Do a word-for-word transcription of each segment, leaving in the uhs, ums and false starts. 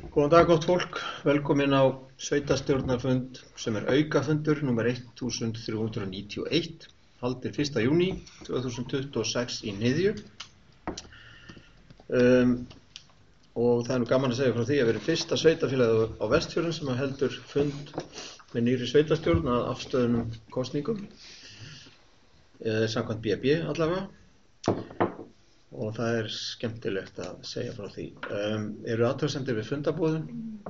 Góðan dag gott fólk, velkomin á sveitarstjórnarfund sem er aukafundur númer þrettán hundruð níutíu og eitt, haldið fyrsta júní tvö þúsund tuttugu og sex í Niðju. Um, og það er nú gaman að segja frá því að vera fyrsta sveitarfélagið á Vestfjörðum sem heldur fund með nýrri sveitarstjórn að afstöðunum kosningum, eða samkvæmt B B allavega. Og það er skemmtilegt að segja frá því. Um, eru athugasemdir við fundarboðun?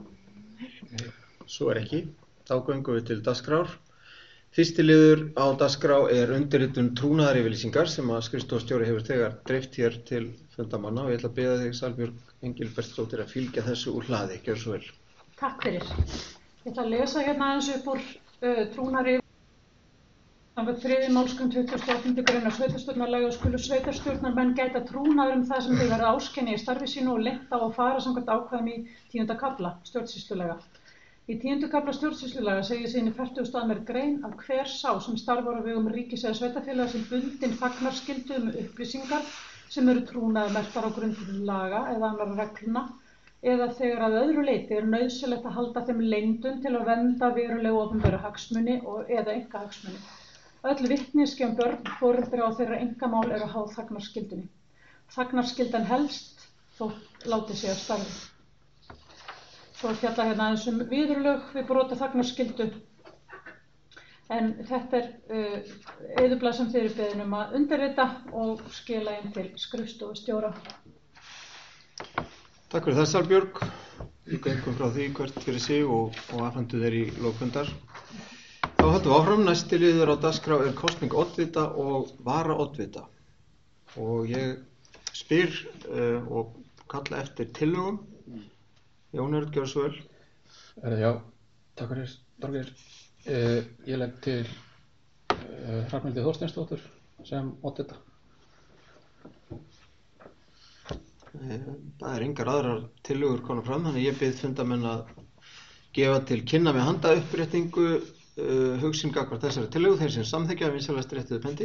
Svo er ekki. Þá göngum við til dagskrár. Fyrsti liður á dagskrá er undirritun trúnaðaryfirlýsingar sem að skrifstofustjóri hefur þegar dreift hér til fundarmanna og ég ætla að biðja þig, Salbjörg Engilbertsdóttir, að fylgja þessu úr hlaði. Gjörðu svo vel. Takk fyrir. Ég ætla að lesa hérna aðeins upp úr uh, trúnaðaryfirlýsingar. Samkvæmt þriðju málsgrein tuttugustu og áttundu greinar sveitarstjórnarlaga skulu sveitarstjórnarmenn gæta trúnaðar um það sem þeir verða áskynja í starfi sínu og leynt á að fara samkvæmt ákvæðum í tíunda kafla stjórnsýslulaga. Í tíunda kafla stjórnsýslulaga segir síðan í fertugasta og annarri grein að hver sá sem starfar á vegum ríkis eða sveitarfélaga sem bundinn þagnarskyldu um upplýsingar sem eru trúnaðarmerktar á grundvelli laga eða annarra reglna eða þegar að öðru leyti er nauðsynlegt að halda þeim leyndum til að vernda verulega opinbera hagsmuni og eða einkahagsmuni. Öll vitneskja um börn, foreldra og þeirra einkamál eru háð þagnarskyldunni. Þagnarskyldan helst þótt látið sig af starfi. Svo er fjallað hérna aðeins um viðurlög við broti á þagnarskyldu. En þetta er uh, eyðublað sem þið eru beðin um að undirrita og skila inn til skrifstofustjóra. Takk fyrir það, Salbjörg. Við gengum frá því hvert fyrir sig og, og afhentu þeir í lok fundar. Þá höldum við áfram. Næsti liður á dagskrá er kosning oddvita og varaoddvita. Og ég spyr uh, og kalla eftir tillögum. Jón Örn, gjörðu svo vel. Uh, já, takk fyrir, Þorgeir. Uh, ég legg til uh, Hrafnhildi Þorsteinsdóttur sem oddvita. Uh, það er engar aðrar tillögur komnar fram, þannig ég bið fundamenn að gefa til kynna með handauppréttingu Uh, hugsun gagnvart þessari tillögu, þeir sem samþykkja vinsælast réttuðu pendi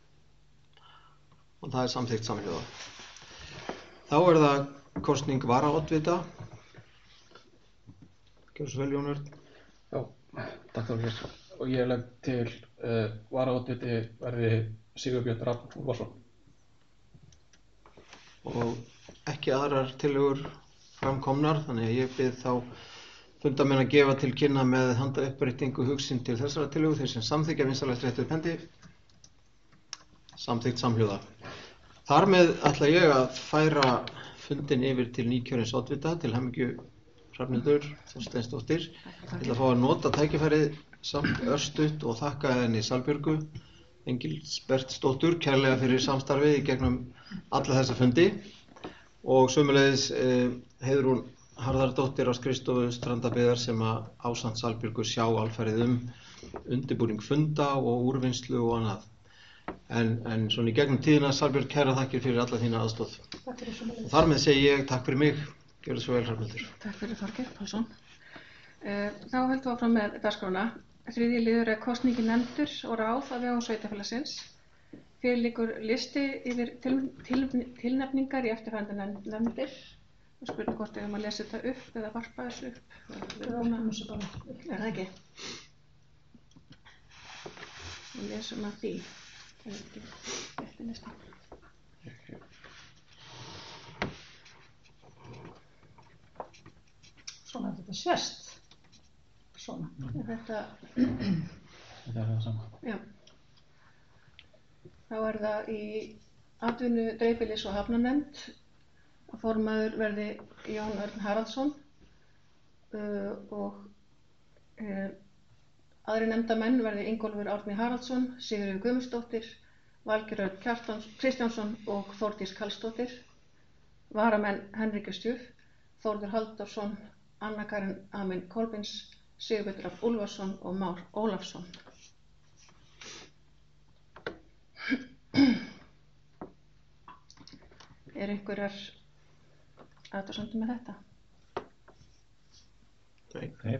og það er samþykkt samhljóða. Þá er það kosning varaoddvita. Gjörðu svo vel, Jón Örn. Já, takk Þorgeir. Og ég legg til uh, varaoddviti verði Sigurbjörn Rafn Úlfarsson. Og ekki aðrar tillögur framkomnar, þannig að ég bið þá fundamenn að gefa til kynna með handauppréttingu hugsun til þessara tillögu, þeir sem samþykkja vinsælast réttuðu pendi. Samþykkt samhljóða. Þar með ætla ég að færa fundin yfir til nýkjörins oddvita, til hamingju Hrafnhildur Þorsteinsdóttir. Ég ætla að fá að nota tækifærið samt örstutt og þakka henni Salbjörgu Engilbertsdóttur kærlega fyrir samstarfið í gegnum alla þessa fundi og sömuleiðis eh, Heiðrún Harðardóttir á skrifstofu Strandabyggðar sem að ásamt Salbjörgu sjá alfarið um undirbúning funda og úrvinnslu og annað. En, en svona í gegnum tíðina, Salbjörg, kæra þakkir fyrir alla þína aðstoð. Takk fyrir svo Og þar með segi ég takk fyrir mig. Gjörðu svo vel, Hrafnhildur. Takk fyrir Þorgeir Pálsson. Uh, þá höldum við áfram með dagskrána. Þriðji liður er kosningi nefndur og ráð af vegum sveitarfélagsins. Fyrir liggur listi yfir til, til, tilnefningar í eftirfarandi nefndir. Og spurning hvort við höfum að lesa þetta upp eða varpa þessu upp. Við varpum þessu bara upp. Er það ekki? Við lesum að því. Það er ekki eftir næsta. Svona er þetta sérst. Svona. Er þetta... Þetta er það sama. Já. Þá er það í atvinnu, dreifbýlis og hafnarnefnd. Formaður verði Jón Örn Haraldsson uh, og uh, aðri nefndamenn verði Ingólfur Árni Haraldsson, Sigríður Guðmundsdóttir, Valgerður Örn Kristjánsson og Þórdís Karlsdóttir. Varamenn Henrika Stjúf, Þórður Halldórsson, Anna Karin Amin Kolbins, Sigurbjörn Rafn Úlfarsson og Már Ólafsson. Er einhverjar athugasemdir með þetta? Nei. Nei.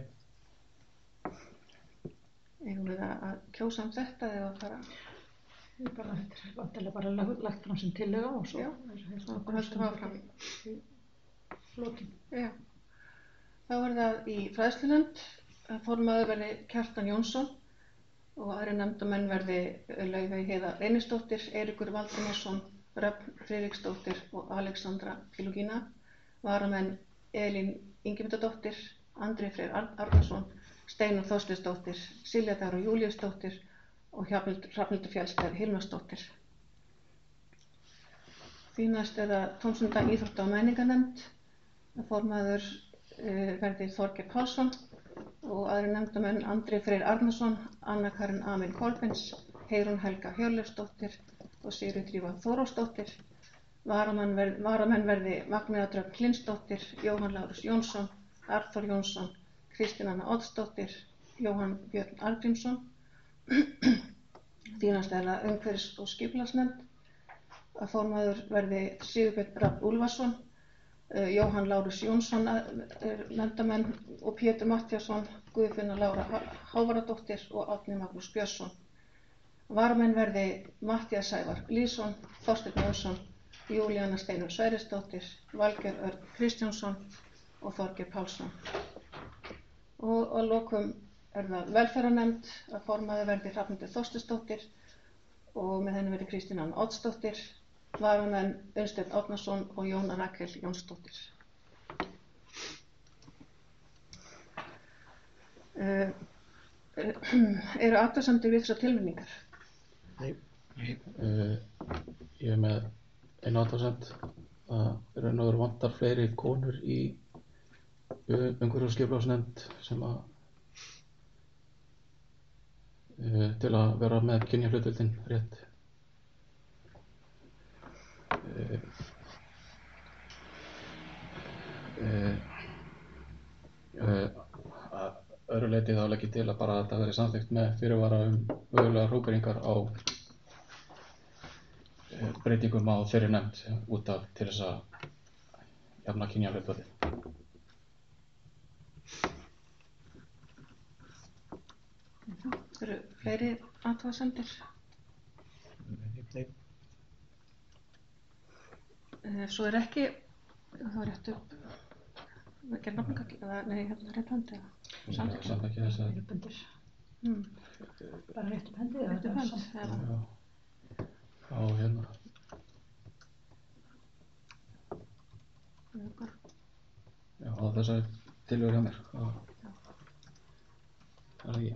Eigum við að kjósa um þetta eða að fara? Ég bara, þetta er vantilega bara lagt fram sem tillöga og svo Já, er okkur höldum áfram. í lokin. Já. Þá er það í fræðslunefnd að formaður verði Kjartan Jónsson og aðri nefndamenn verði Laufey Heiða Reynisdóttir, Eiríkur Valdimarsson, Röfn Friðriksdóttir og Alexandra Pilugína. Varamenn Elín Ingimundardóttir, Andri Freyr Arnarsson, Steinunn Þorsteinsdóttir, Silja Dara Júlíusdóttir og Hrafnhildur Fjallsberg Hilmarsdóttir. Því næst er það tómstunda íþrótta- og menningarnefnd. Formaður uh, verði Þorgeir Pálsson og aðri nefndamenn Andri Freyr Arnarsson, Anna Karin Amin Kolbins, Heiðrún Helga Hjörleifsdóttir og Sigríður Drífa Þórósdóttir. Varamenn verði, varamenn verði Magnea Dröfn Hlynsdóttir, Jóhann Lárus Jónsson, Arþór Jónsson, Kristín Anna Oddsdóttir, Jóhann Björn Arngrímsson. Því næst er það umhverfis- og skipulagsnefnd. Að formaður verði Sigurbjörn Rafn Úlfarsson, uh, Jóhann Lárus Jónsson uh, nefndamenn og Pétur Matthíasson, Guðfinna Lára Hávaradóttir og Árni Magnús Björnsson. Varamenn verði Matthías Sævar Lýðsson, Þorsteinn Jónsson, Júlíana Steinunn Sverrisdóttir, Valgeir Örn Kristjánsson og Þorgeir Pálsson. Og að lokum er það velferðarnefnd að formaður verði Hrafnhildur Þorsteinsdóttir og með henni verði Kristín Anna Oddsdóttir. Varamenn Unnsteinn Árnason og Jóna Rakel Jónsdóttir. Uh, eru athugasemdir við þessar tilnefningar? Nei. Uh, ég er með einu athugasemd. Það er raun og veru vantar fleiri konur í umhverfis- og skipulagsnefnd sem að uh, til að vera með kynjahlutdeildin rétt. Uh, uh, uh, að öðru leyti þá legg ég til að bara þetta verði samþykkt með fyrirvara um mögulegar hrókeringar á uh, breytingum á þeirri nefnd út af til þess að jafna kynjahlutfallið. Eru fleiri athugasemdir? Nei. Uh, svo er ekki, það var rétt upp, ekki nafngagn, eða nei, hérna rétt hönd eða samþykkt. Samt ekki þess að Upp undir. Mm. Bara rétt upp hendi. Rétt upp hönd, eða. já, á hérna já, á þessari tillögu hjá mér og það er ekki.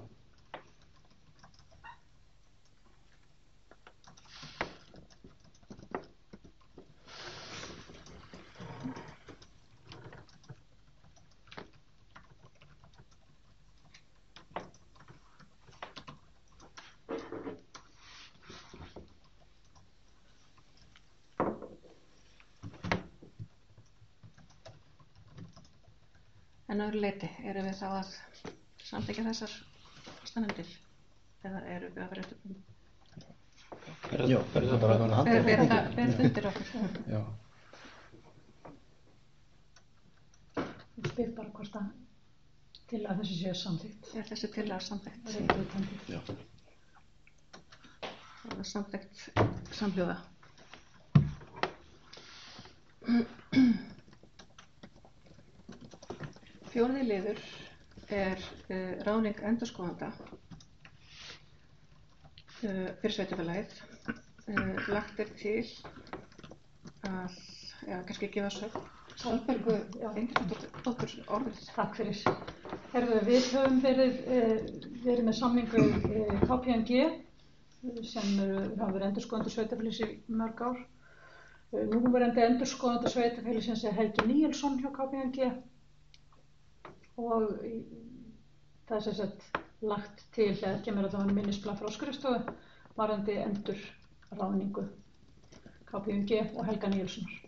En öðru leyti, eru við þá að samþykkja þessar fastanefndir? Eða eru við að vera eftir um? Já, verður það bara að Ber handa. ber það ber undir okkur. Já, Ég spyr bara hvort að til að þessi séu samþykkt. Er þessi tillaga samþykkt? Rétt upp hendi. Já. Það er samþykkt samhljóða. Fjórði liður er uh, ráðning endurskoðanda uh, fyrir sveitarfélagið. Uh, lagt er til að, já, kannski gefa sögn. Salbergu Já. Ingimundardóttur orðið. Takk fyrir. Herðu, við höfum verið, eh, verið með samningu eh, K P M G eh, sem eh, hafa verið endurskoðandi sveitafélags í mörg ár. Eh, Núverandi endurskoðandi sveitafélagsins er Helgi Níelsson hjá K P M G og í- það er sem sagt lagt til að kemur að það var minnisblað frá skrifstofu varðandi endurráðningu K P M G og Helga Níelssonar.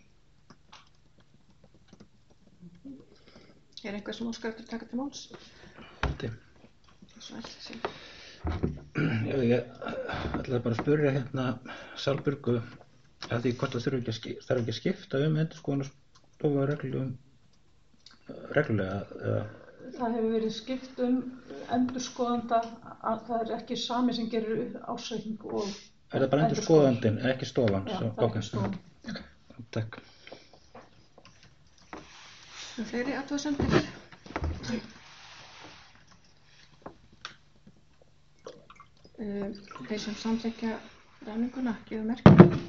Er einhver sem óskar eftir að taka til máls? Þetta. Svo vel, sí. Já, ég ætlaði bara að spyrja hérna Salbjörgu að því hvort það þarf ekki að skipta, þarf ekki að skipta um endurskoðunarstofu reglum reglulega eða Það hefur verið skipt um endurskoðanda að það er ekki sami sem gerir ársreikning og er það bara endurskoðandinn, ekki stofan? Já, Svo- það er ok. ekki stofan. Takk. Fleiri athugasemdir? Uh, þeir sem samþykkja ráðninguna gefa merki.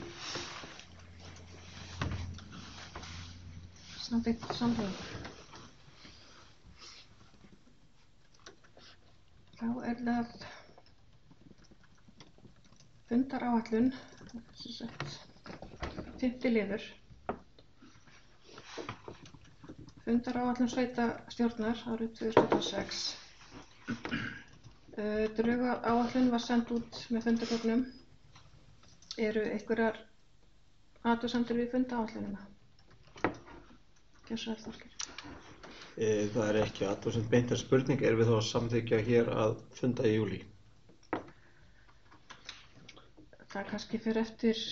Samþykkt samhljóða. Þá er það fundaráætlun, sem sagt, fimmti liður. Fundaráætlun sveitastjórnar árið tvö þúsund og sex. Uh, Draugaáætlun var send út með fundagögnum. Eru einhverjar athugasemdir við fundaáætlunina? Gjörðu svo vel, Þorgeir. E, það er ekki athugasemd beint en spurning, er við þá að samþykkja hér að funda í júlí? Það kannski fyrir eftir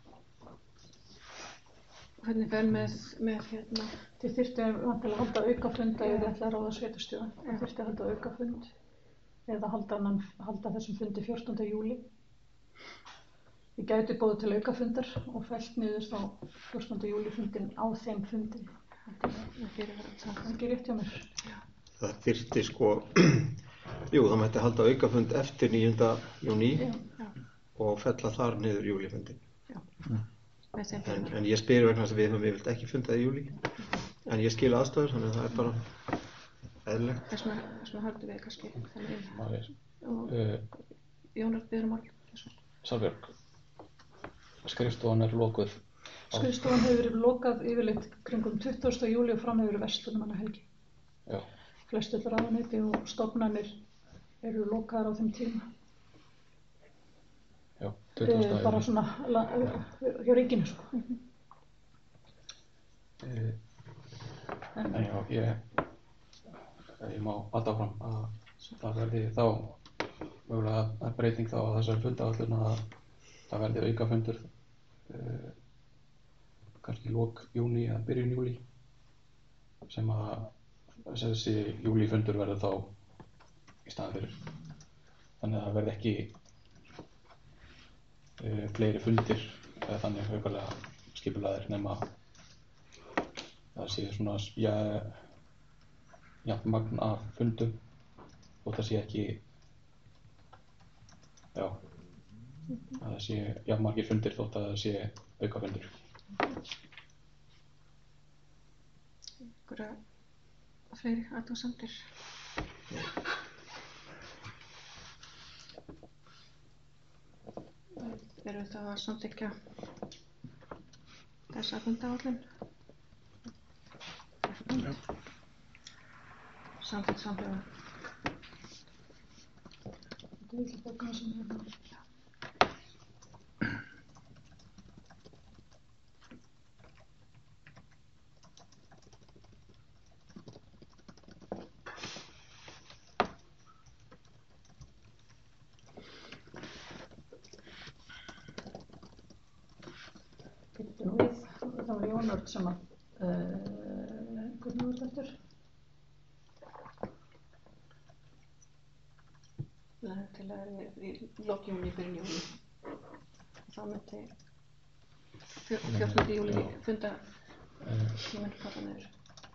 hvernig fer með, með hérna. Þið þyrftu vantilega að halda aukafund ef þið ætla að ráða sveitarstjóra. Þið þyrftu að halda aukafund eða halda, annan, halda þessum fundi fjórtánda júlí. Þið gætu boðið til aukafundar og fellt niður þá fjórtánda júlí fundin á þeim fundi. Það er ekki rétt hjá mér. Það þyrfti sko, jú það mætti halda aukafund eftir níunda júní og fella þar niður júlífundin. En, en ég spyr vegna þess að við höfum yfirleitt ekki fundað í júlí. En ég skil aðstæður, þannig að það er bara eðlilegt. Þess vegna höldum við kannski þannig inn. Maður, Og uh, Jónar biður um orð. Salbjörg, skrifstofan er lokuð. á- Skrifstofan hefur verið lokað yfirleitt kringum tuttugasta júlí og fram hefur verið verslunarmannahelgi. Já, Flestu ráðuneyti og stofnanir eru lokaðar á þeim tíma. já, Eh, tuttugasta bara júlí. svona la- hjá ríkinu sko. Uh, En já, ég, ég má alltaf fram að það verði þá mögulega að breyting þá á þessari fundaáætlun að það verði aukafundur uh, kannski í lok júní eða byrjun júlí sem að þessi júlífundur verður þá í staðinn fyrir. Þannig að það verði ekki uh, fleiri fundir eða þannig aukalega skipulagðir nema það sé svona ja, jafn magn af fundum og það sé ekki já að það sé jafn margir fundir þótt að það sé aukafundur. Einhverja fleiri athugasemdir? Erum við þá að samþykkja þessa fundaáætlun? Samþykkt samhljóða. Þetta er ekki bókina sem er hérna. Bíddu nú við, það var Jón Örn sem að, uh, hvernig var þetta eftir? Það er til að vera í lok júní, byrjun júní. Þá myndi fjórtánda júlí funda tíminn falla niður.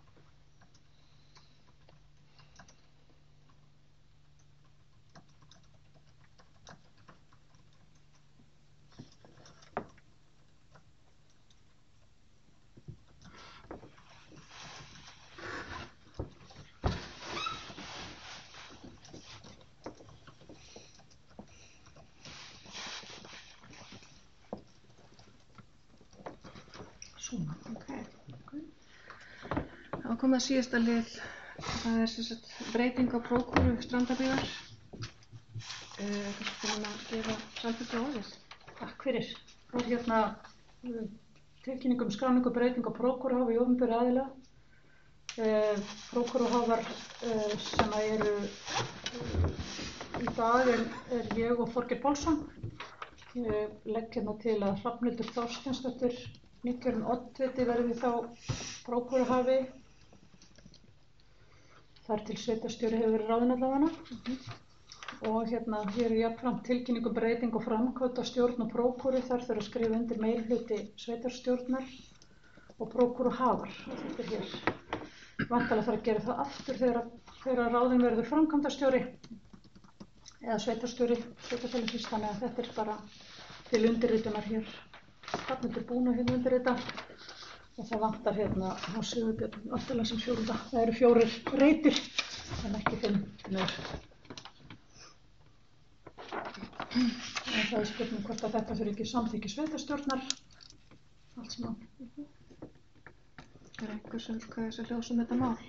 Svona. Okay. Það var komið að síðasta lið, það er sem sagt breyting á prókúru Strandabyggðar. Uh, Kannski fyrir að gefa samfélga orðið. Takk fyrir. Það er hérna uh, tilkynning um skráningu og breyting á prókúruhafa í opinberra aðila. Uh, prókúruhafar uh, sem að eru uh, í dag er, er ég og Þorgeir Pálsson. Ég legg hérna til að Hrafnhildur Þorsteinsdóttir nýkjörinn oddviti verði þá prókúruhafi. Þar til sveitarstjóri hefur verið ráðinn allavega. Mm-hmm. Og hérna hér er jafnframt tilkynning um breyting og framkvæmd á stjórn og prókúru. Þar þurfa að skrifa undir meirihluti sveitarstjórnar og prókúruhafar. Þetta er hér. væntanlega þarf að gera það aftur þegar, þegar ráðin verður framkvæmdastjóri eða sveitarstjóri sveitarfélagsins, þannig að þetta er bara til undirritunar hér. Hrafnhildur er búin að hérna undirrita og það vantar hérna á Sigurbjörn alltaf sem fjórða. Það eru fjórir reitir en ekki fimm nöður. En það er spurning hvort að þetta þurfi ekki samþykki sveitarstjórnar allt saman. Er einhver sem hvað er að ljósa um þetta mál?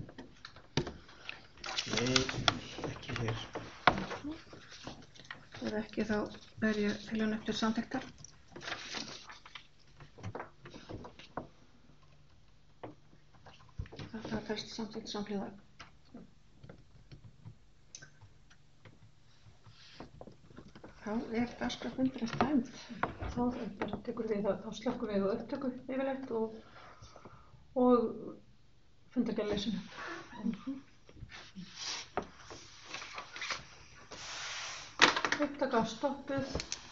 Nei, ekki hér. Ef ekki þá er ég til hann eftir samþykktar. Það telst samþykkt samhliða. Þá er dagskrárfundurinn dæmd. Þá er bara tekur við, þá slökkum við og upptöku yfirleitt og, og fundargerðarleysinu. Upptaka stoppuð.